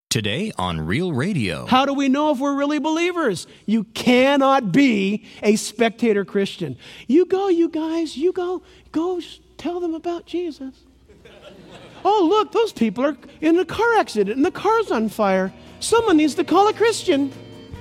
Today on Real Radio. How do we know if we're really believers? You cannot be a spectator Christian. You go, you guys, you go tell them about Jesus. Oh, look, those people are in a car accident and the car's on fire. Someone needs to call a Christian.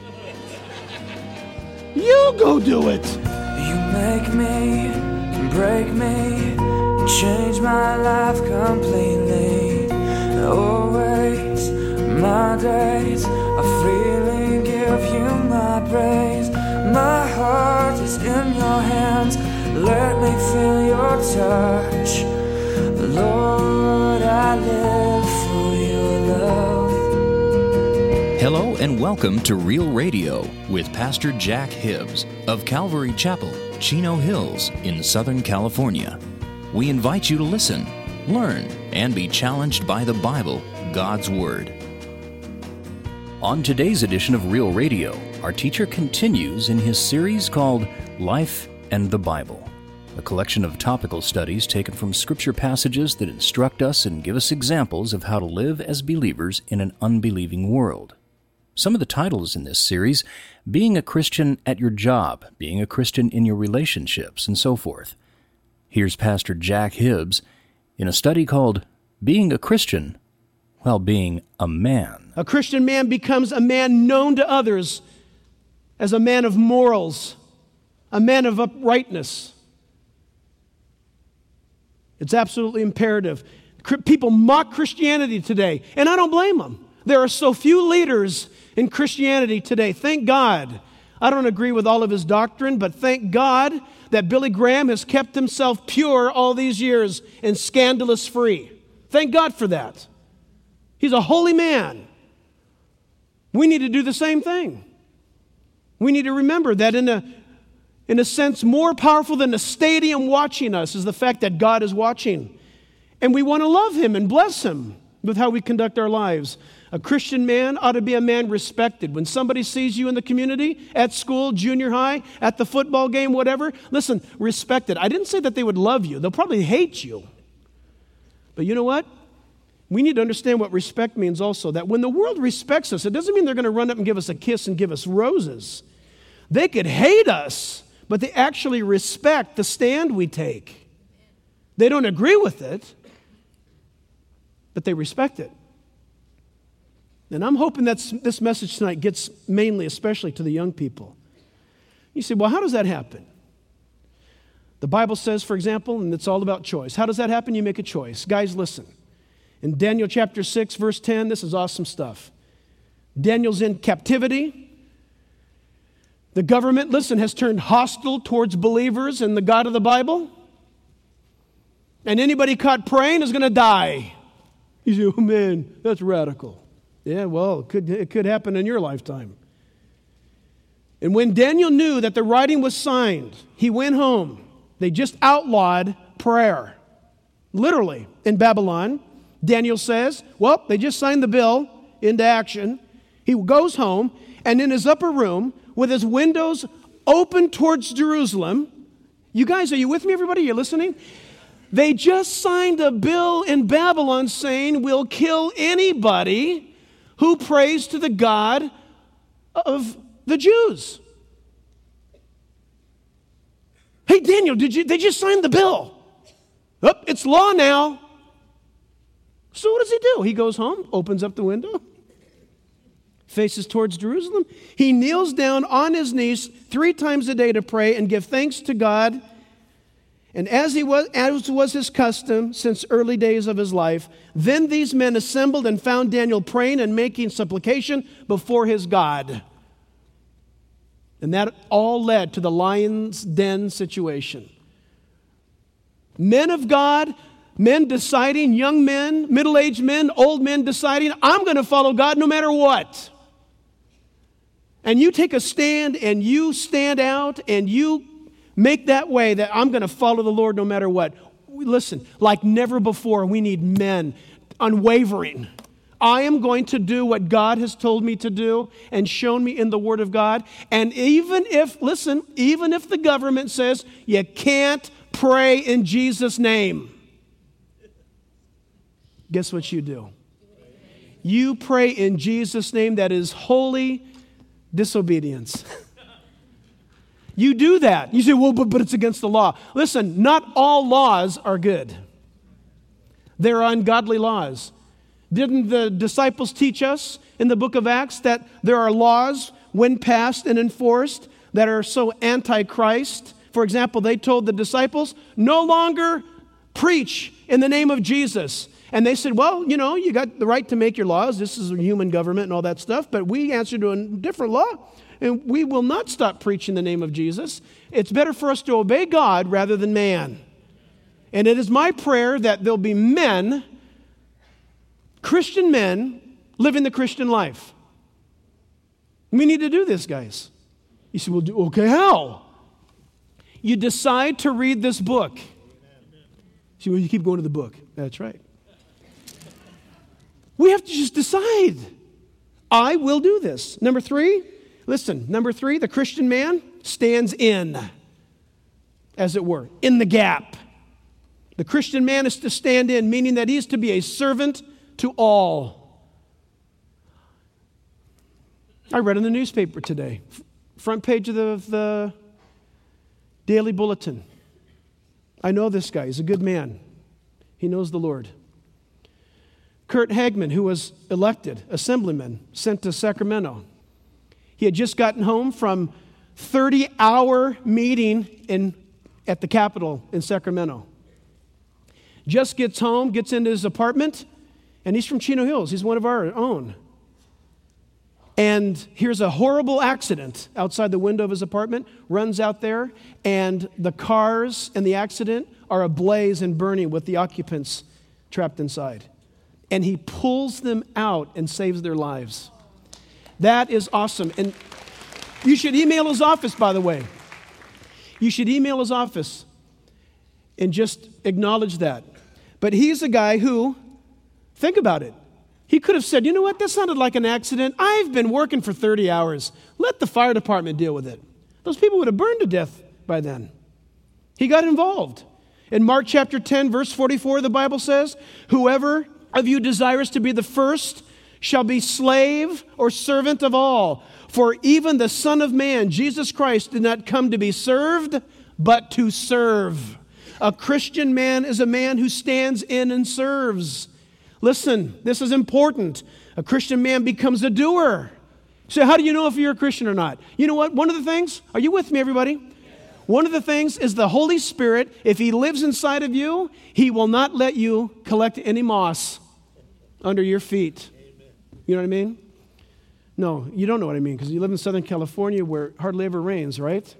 You go do it. You make me, break me, change my life completely. Always my days, I freely give you my praise. My heart is in your hands, let me feel your touch. Lord, I live for your love. Hello and welcome to Real Radio with Pastor Jack Hibbs of Calvary Chapel, Chino Hills in Southern California. We invite you to listen, learn, and be challenged by the Bible, God's Word. On today's edition of Real Radio, our teacher continues in his series called Life and the Bible, a collection of topical studies taken from Scripture passages that instruct us and give us examples of how to live as believers in an unbelieving world. Some of the titles in this series, Being a Christian at Your Job, Being a Christian in Your Relationships, and so forth. Here's Pastor Jack Hibbs in a study called Being a Christian while being a man. A Christian man becomes a man known to others as a man of morals, a man of uprightness. It's absolutely imperative. People mock Christianity today, and I don't blame them. There are so few leaders in Christianity today. Thank God. I don't agree with all of his doctrine, but thank God that Billy Graham has kept himself pure all these years and scandalous free. Thank God for that. He's a holy man. We need to do the same thing. We need to remember that in a sense, more powerful than a stadium watching us is the fact that God is watching. And we want to love Him and bless Him with how we conduct our lives. A Christian man ought to be a man respected. When somebody sees you in the community, at school, junior high, at the football game, whatever, listen, respect it. I didn't say that they would love you. They'll probably hate you. But you know what? We need to understand what respect means also. That when the world respects us, it doesn't mean they're going to run up and give us a kiss and give us roses. They could hate us, but they actually respect the stand we take. They don't agree with it, but they respect it. And I'm hoping that this message tonight gets mainly, especially to the young people. You say, well, how does that happen? The Bible says, for example, and it's all about choice. How does that happen? You make a choice. Guys, listen. In Daniel chapter 6, verse 10, this is awesome stuff. Daniel's in captivity. The government, listen, has turned hostile towards believers in the God of the Bible. And anybody caught praying is going to die. You say, oh man, that's radical. Yeah, well, it could happen in your lifetime. And when Daniel knew that the writing was signed, he went home. They just outlawed prayer. Literally, in Babylon. Daniel says, well, they just signed the bill into action. He goes home, and in his upper room, with his windows open towards Jerusalem, you guys, are you with me, everybody? You're listening? They just signed a bill in Babylon saying we'll kill anybody who prays to the God of the Jews. Hey, Daniel, they just signed the bill. Oh, it's law now. So what does he do? He goes home, opens up the window, faces towards Jerusalem. He kneels down on his knees 3 times a day to pray and give thanks to God. And as was his custom since early days of his life, then these men assembled and found Daniel praying and making supplication before his God. And that all led to the lion's den situation. Men of God, men deciding, young men, middle-aged men, old men deciding, I'm going to follow God no matter what. And you take a stand and you stand out and you make that way that I'm going to follow the Lord no matter what. Listen, like never before, we need men unwavering. I am going to do what God has told me to do and shown me in the Word of God. And even if the government says you can't pray in Jesus' name, guess what you do? you pray in Jesus' name, that is holy disobedience. You do that. You say, well, but it's against the law. Listen, not all laws are good. There are ungodly laws. Didn't the disciples teach us in the book of Acts that there are laws, when passed and enforced, that are so anti-Christ? For example, they told the disciples, no longer preach in the name of Jesus. And they said, well, you got the right to make your laws. This is a human government and all that stuff. But we answer to a different law. And we will not stop preaching the name of Jesus. It's better for us to obey God rather than man. And it is my prayer that there'll be men, Christian men, living the Christian life. We need to do this, guys. You say, well, okay, how? You decide to read this book. See, well, you keep going to the book. That's right. We have to just decide. I will do this. Number three, the Christian man stands in, as it were, in the gap. The Christian man is to stand in, meaning that he is to be a servant to all. I read in the newspaper today, front page of the Daily Bulletin. I know this guy. He's a good man. He knows the Lord. Kurt Hagman, who was elected assemblyman, sent to Sacramento. He had just gotten home from 30-hour meeting at the Capitol in Sacramento. Just gets home, gets into his apartment, and he's from Chino Hills. He's one of our own. And here's a horrible accident outside the window of his apartment, runs out there, and the cars in the accident are ablaze and burning with the occupants trapped inside. And he pulls them out and saves their lives. That is awesome. And you should email his office, by the way. You should email his office and just acknowledge that. But he's a guy who, think about it. He could have said, you know what, that sounded like an accident. I've been working for 30 hours. Let the fire department deal with it. Those people would have burned to death by then. He got involved. In Mark chapter 10, verse 44, the Bible says, whoever of you desires to be the first shall be slave or servant of all. For even the Son of Man, Jesus Christ, did not come to be served, but to serve. A Christian man is a man who stands in and serves. Listen, this is important. A Christian man becomes a doer. So how do you know if you're a Christian or not? You know what? One of the things, are you with me, everybody? One of the things is the Holy Spirit. If He lives inside of you, He will not let you collect any moss under your feet. You know what I mean? No, you don't know what I mean, because you live in Southern California where it hardly ever rains, right?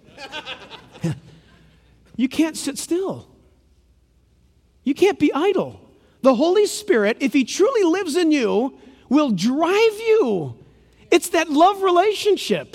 You can't sit still. You can't be idle. The Holy Spirit, if He truly lives in you, will drive you. It's that love relationship.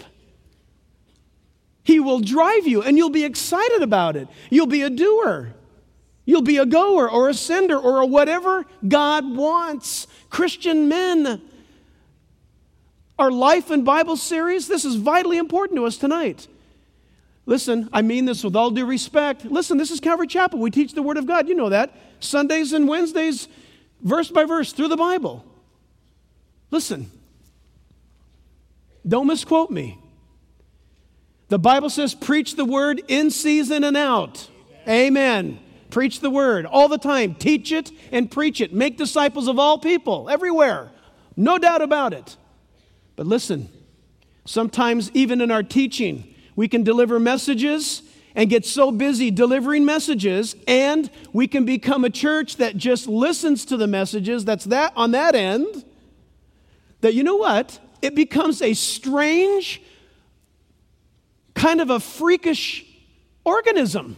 He will drive you, and you'll be excited about it. You'll be a doer. You'll be a goer or a sender or a whatever God wants. Christian men, our Life and Bible series, this is vitally important to us tonight. Listen, I mean this with all due respect. Listen, this is Calvary Chapel. We teach the Word of God. You know that. Sundays and Wednesdays, verse by verse, through the Bible. Listen, don't misquote me. The Bible says, preach the Word in season and out. Amen. Preach the Word all the time. Teach it and preach it. Make disciples of all people, everywhere. No doubt about it. But listen, sometimes even in our teaching, we can deliver messages and get so busy delivering messages, and we can become a church that just listens to the messages, that's that on that end, that you know what? It becomes a strange, kind of a freakish organism.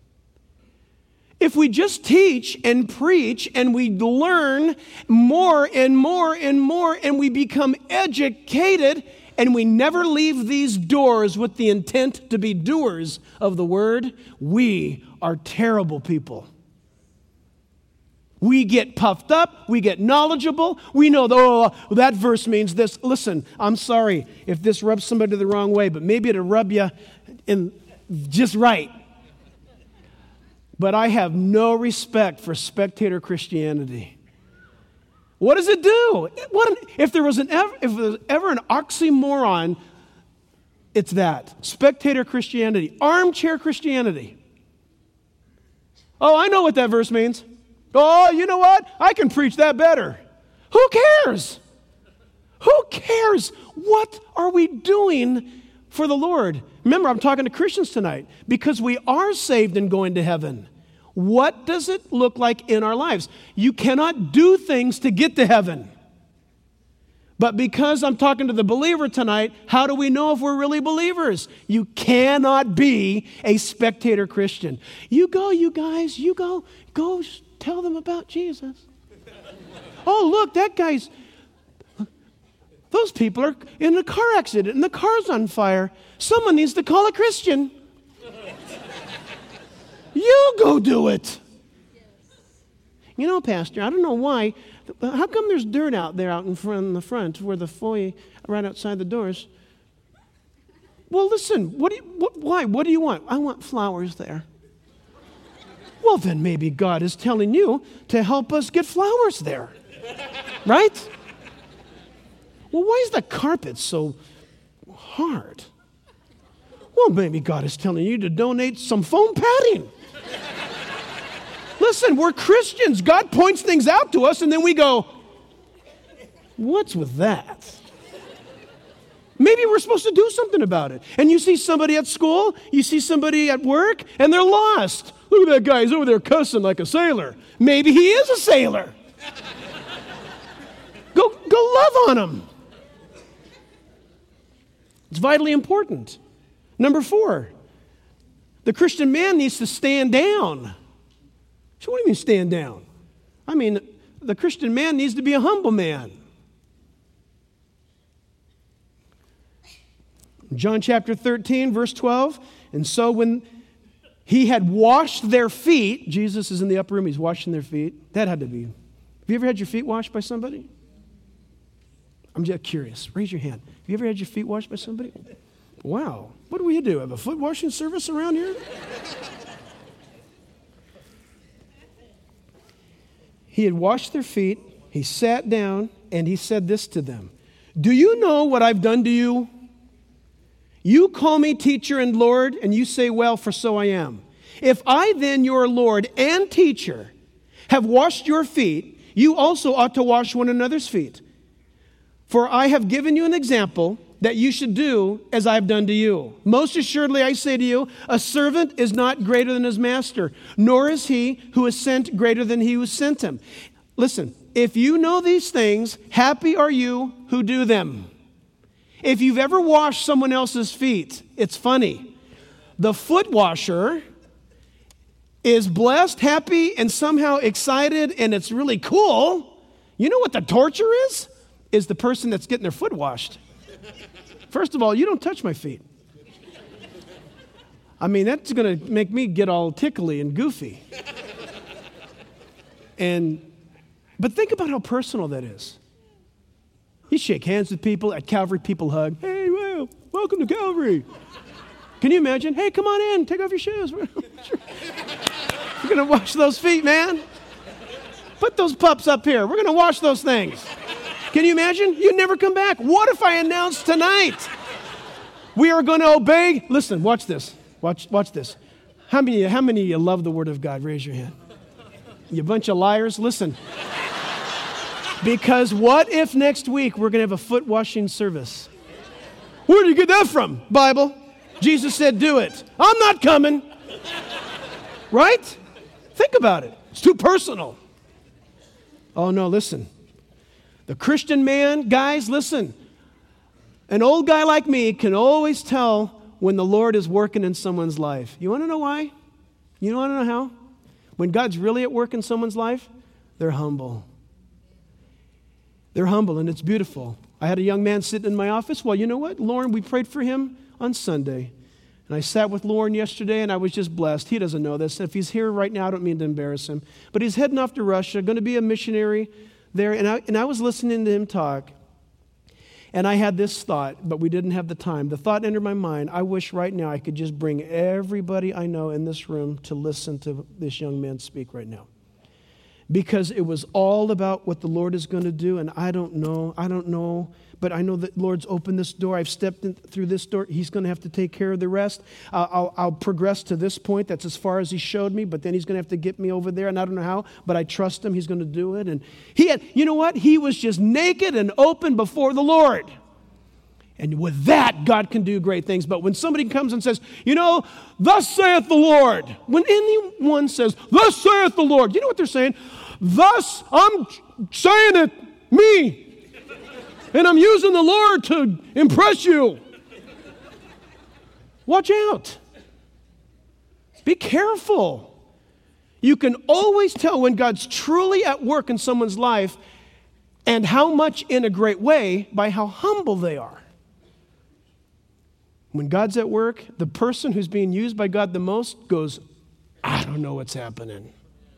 If we just teach and preach and we learn more and more and more and we become educated and we never leave these doors with the intent to be doers of the Word, we are terrible people. We get puffed up, we get knowledgeable, we know, that verse means this. Listen, I'm sorry if this rubs somebody the wrong way, but maybe it'll rub you in just right. But I have no respect for spectator Christianity. What does it do? If there was ever an oxymoron, it's that. Spectator Christianity, armchair Christianity. Oh, I know what that verse means. Oh, you know what? I can preach that better. Who cares? Who cares? What are we doing for the Lord? Remember, I'm talking to Christians tonight because we are saved and going to heaven. What does it look like in our lives? You cannot do things to get to heaven. But because I'm talking to the believer tonight, how do we know if we're really believers? You cannot be a spectator Christian. You go, you guys, you go tell them about Jesus. Oh, look, those people are in a car accident and the car's on fire. Someone needs to call a Christian. You go do it. You know, Pastor, I don't know why. How come there's dirt out there out in the front where the foyer, right outside the doors? Well, listen, why? What do you want? I want flowers there. Well, then maybe God is telling you to help us get flowers there. Right? Well, why is the carpet so hard? Well, maybe God is telling you to donate some foam padding. Listen, we're Christians. God points things out to us, and then we go, what's with that? Maybe we're supposed to do something about it. And you see somebody at school, you see somebody at work, and they're lost. Look at that guy. He's over there cussing like a sailor. Maybe he is a sailor. Go love on him. It's vitally important. Number 4, the Christian man needs to stand down. So what do you mean stand down? I mean, the Christian man needs to be a humble man. John chapter 13, verse 12, and so when he had washed their feet, Jesus is in the upper room, he's washing their feet. That had to be. Have you ever had your feet washed by somebody? I'm just curious. Raise your hand. Have you ever had your feet washed by somebody? Wow. What do we do? Have a foot washing service around here? He had washed their feet. He sat down and he said this to them. Do you know what I've done to you? You call me teacher and Lord, and you say, well, for so I am. If I then, your Lord and teacher, have washed your feet, you also ought to wash one another's feet. For I have given you an example that you should do as I have done to you. Most assuredly, I say to you, a servant is not greater than his master, nor is he who is sent greater than he who sent him. Listen, if you know these things, happy are you who do them. If you've ever washed someone else's feet, it's funny. The foot washer is blessed, happy, and somehow excited, and it's really cool. You know what the torture is? Is the person that's getting their foot washed. First of all, you don't touch my feet. I mean, that's going to make me get all tickly and goofy. But think about how personal that is. You shake hands with people. At Calvary, people hug. Hey, well, welcome to Calvary. Can you imagine? Hey, come on in. Take off your shoes. You're going to wash those feet, man. Put those pups up here. We're going to wash those things. Can you imagine? You'd never come back. What if I announced tonight we are going to obey? Listen, watch this. Watch this. How many of you love the Word of God? Raise your hand. You bunch of liars. Listen. Because what if next week we're going to have a foot washing service? Where did you get that from, Bible? Jesus said, do it. I'm not coming. Right? Think about it. It's too personal. Oh, no, listen. The Christian man, guys, listen. An old guy like me can always tell when the Lord is working in someone's life. You want to know why? You want to know how? When God's really at work in someone's life, they're humble. They're humble, and it's beautiful. I had a young man sitting in my office. Well, you know what? Lauren, we prayed for him on Sunday. And I sat with Lauren yesterday, and I was just blessed. He doesn't know this. If he's here right now, I don't mean to embarrass him. But he's heading off to Russia, going to be a missionary there. And I was listening to him talk. And I had this thought, but we didn't have the time. The thought entered my mind, I wish right now I could just bring everybody I know in this room to listen to this young man speak right now. because it was all about what the Lord is going to do, and I don't know, but I know that the Lord's opened this door. I've stepped in through this door. He's going to have to take care of the rest. I'll progress to this point. That's as far as He showed me, but then He's going to have to get me over there, and I don't know how, but I trust Him. He's going to do it. And you know what? He was just naked and open before the Lord. And with that, God can do great things. But when somebody comes and says, thus saith the Lord, when anyone says, thus saith the Lord, you know what they're saying? Thus, I'm saying it, me. And I'm using the Lord to impress you. Watch out. Be careful. You can always tell when God's truly at work in someone's life and how much in a great way by how humble they are. When God's at work, the person who's being used by God the most goes, I don't know what's happening.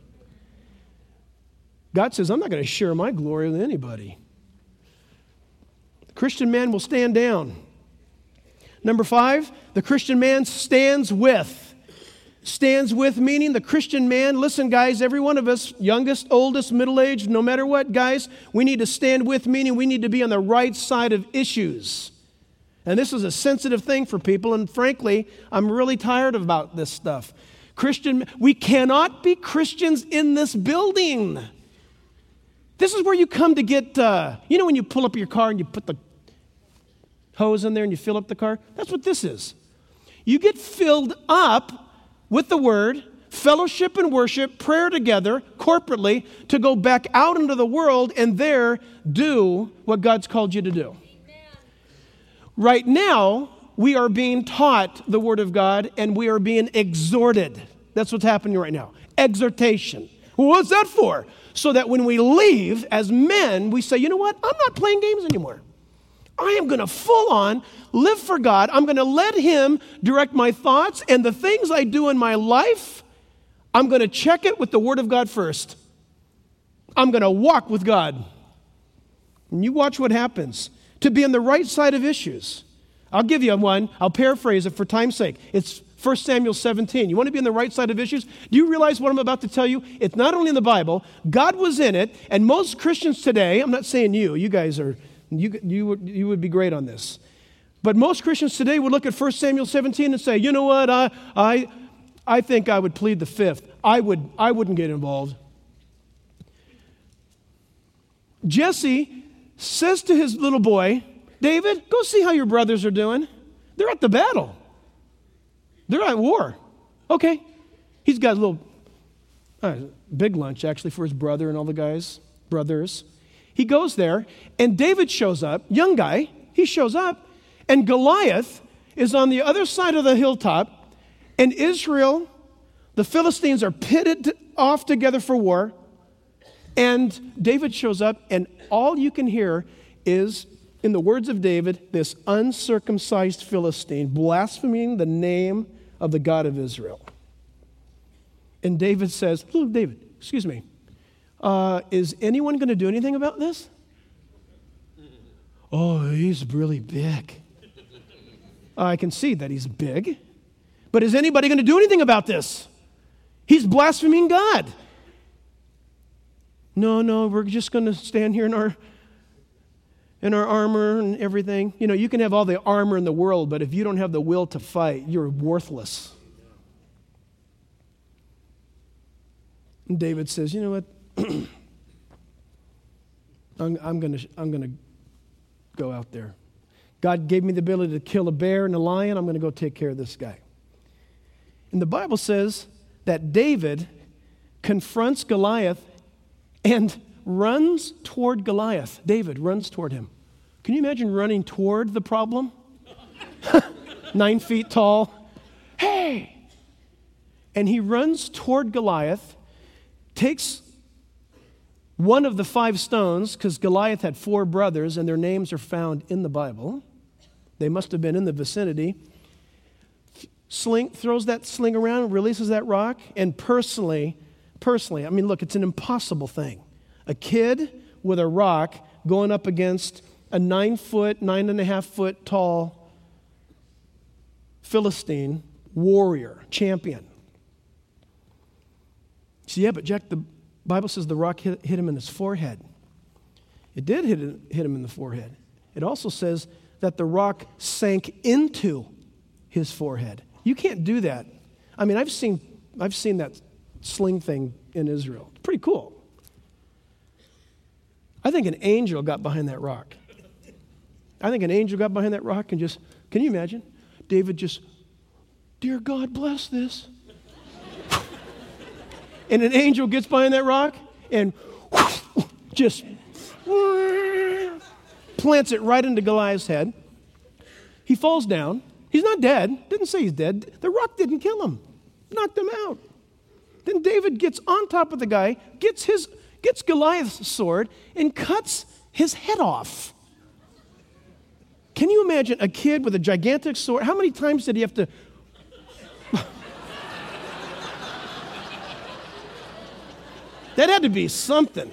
God says, I'm not going to share my glory with anybody. The Christian man will stand down. Number 5, the Christian man stands with. Stands with meaning the Christian man, listen guys, every one of us, youngest, oldest, middle-aged, no matter what, guys, we need to stand with meaning we need to be on the right side of issues. And this is a sensitive thing for people, and frankly, I'm really tired about this stuff. We cannot be Christians in this building. This is where you come to get, when you pull up your car and you put the hose in there and you fill up the car? That's what this is. You get filled up with the Word, fellowship and worship, prayer together, corporately, to go back out into the world and there do what God's called you to do. Right now, we are being taught the Word of God and we are being exhorted. That's what's happening right now. Exhortation. Well, what's that for? So that when we leave as men, we say, you know what? I'm not playing games anymore. I am going to full on live for God. I'm going to let Him direct my thoughts and the things I do in my life. I'm going to check it with the Word of God first. I'm going to walk with God. And you watch what happens. To be on the right side of issues. I'll give you one. I'll paraphrase it for time's sake. It's 1 Samuel 17. You want to be on the right side of issues? Do you realize what I'm about to tell you? It's not only in the Bible. God was in it. And most Christians today, I'm not saying you guys are, you would be great on this. But most Christians today would look at 1 Samuel 17 and say, you know what, I think I would plead the fifth. I wouldn't get involved. Jesse says to his little boy, David, go see how your brothers are doing. They're at the battle. They're at war. Okay. He's got a little big lunch, actually, for his brother and all the brothers. He goes there, and David shows up, young guy. He shows up, and Goliath is on the other side of the hilltop, and Israel, the Philistines are pitted off together for war, and David shows up, and all you can hear is, in the words of David, this uncircumcised Philistine blaspheming the name of the God of Israel. And David says, "Look, David, excuse me, is anyone going to do anything about this?" "Oh, he's really big." I can see that he's big. But is anybody going to do anything about this? He's blaspheming God. No, we're just going to stand here in our armor and everything. You know, you can have all the armor in the world, but if you don't have the will to fight, you're worthless. And David says, "You know what? I'm going to go out there. God gave me the ability to kill a bear and a lion. I'm going to go take care of this guy." And the Bible says that David confronts Goliath and runs toward Goliath. David runs toward him. Can you imagine running toward the problem? 9 feet tall. Hey! And he runs toward Goliath, takes one of the 5 stones, because Goliath had 4 brothers, and their names are found in the Bible. They must have been in the vicinity. Throws that sling around, releases that rock, and personally, I mean, look, it's an impossible thing. A kid with a rock going up against a 9.5 foot tall Philistine warrior, champion. So yeah, but Jack, the Bible says the rock hit him in his forehead. It did hit him in the forehead. It also says that the rock sank into his forehead. You can't do that. I mean, I've seen that sling thing in Israel. It's pretty cool. I think an angel got behind that rock. I think an angel got behind that rock and just, can you imagine? David just, dear God, bless this. And an angel gets behind that rock and just plants it right into Goliath's head. He falls down. He's not dead. Didn't say he's dead. The rock didn't kill him. Knocked him out. Then David gets on top of the guy, gets Goliath's sword, and cuts his head off. Can you imagine a kid with a gigantic sword? How many times did he have to... That had to be something.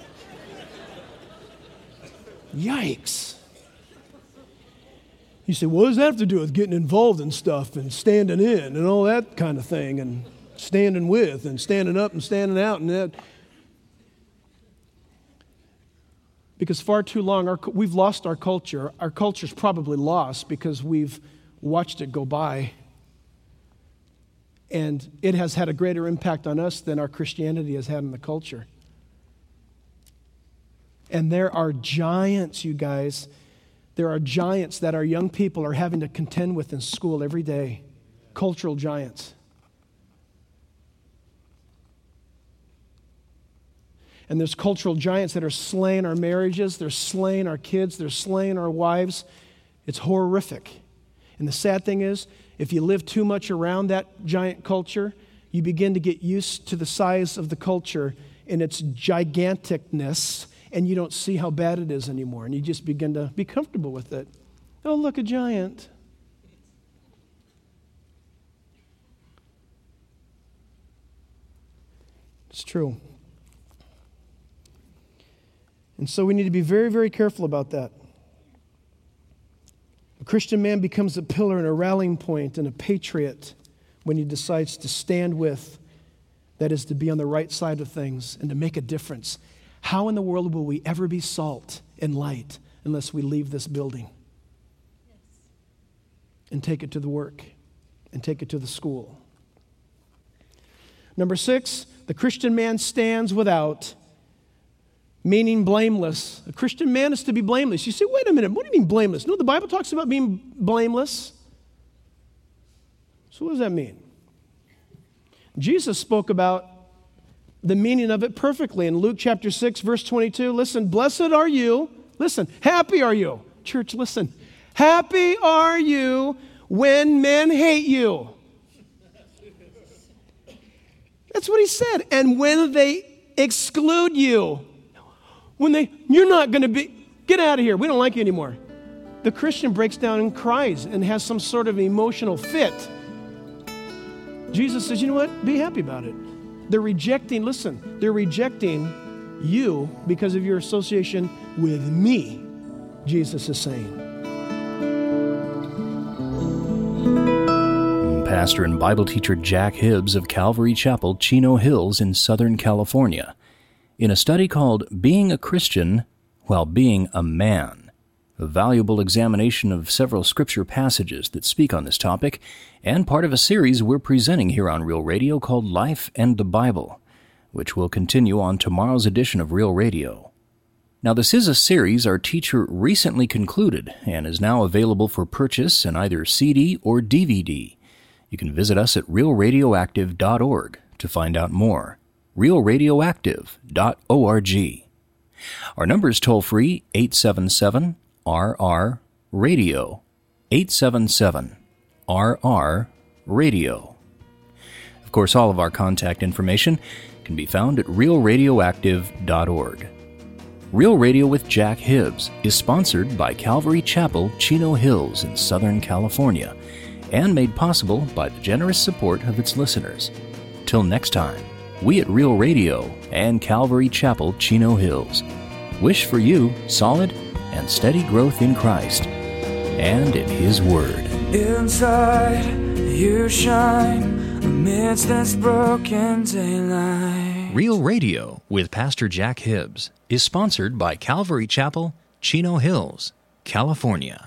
Yikes. You say, what does that have to do with getting involved in stuff and standing in and all that kind of thing and standing with and standing up and standing out and that? Because far too long, we've lost our culture. Our culture's probably lost because we've watched it go by. And it has had a greater impact on us than our Christianity has had on the culture. And there are giants, you guys. There are giants that our young people are having to contend with in school every day. Cultural giants. And there's cultural giants that are slaying our marriages. They're slaying our kids. They're slaying our wives. It's horrific. And the sad thing is, if you live too much around that giant culture, you begin to get used to the size of the culture and its giganticness, and you don't see how bad it is anymore, and you just begin to be comfortable with it. Oh, look, a giant. It's true. And so we need to be very, very careful about that. A Christian man becomes a pillar and a rallying point and a patriot when he decides to stand with, that is, to be on the right side of things and to make a difference. How in the world will we ever be salt and light unless we leave this building and take it to the work and take it to the school? Number 6, the Christian man stands without, meaning blameless. A Christian man is to be blameless. You say, wait a minute, what do you mean blameless? No, the Bible talks about being blameless. So what does that mean? Jesus spoke about the meaning of it perfectly in Luke chapter 6, verse 22. Listen, blessed are you. Listen, happy are you. Church, listen. Happy are you when men hate you. That's what he said. And when they exclude you. You're not going to be, get out of here. We don't like you anymore. The Christian breaks down and cries and has some sort of emotional fit. Jesus says, you know what? Be happy about it. They're rejecting you because of your association with me, Jesus is saying. Pastor and Bible teacher Jack Hibbs of Calvary Chapel, Chino Hills in Southern California, in a study called Being a Christian While Being a Man, a valuable examination of several scripture passages that speak on this topic, and part of a series we're presenting here on Real Radio called Life and the Bible, which will continue on tomorrow's edition of Real Radio. Now, this is a series our teacher recently concluded and is now available for purchase in either CD or DVD. You can visit us at realradioactive.org to find out more. realradioactive.org. Our number is toll-free, 877-RR-RADIO, 877-RR-RADIO. Of course, all of our contact information can be found at realradioactive.org. Real Radio with Jack Hibbs is sponsored by Calvary Chapel, Chino Hills in Southern California, and made possible by the generous support of its listeners. Till next time, we at Real Radio and Calvary Chapel, Chino Hills wish for you solid and steady growth in Christ and in His Word. Inside, you shine amidst this broken daylight. Real Radio with Pastor Jack Hibbs is sponsored by Calvary Chapel, Chino Hills, California.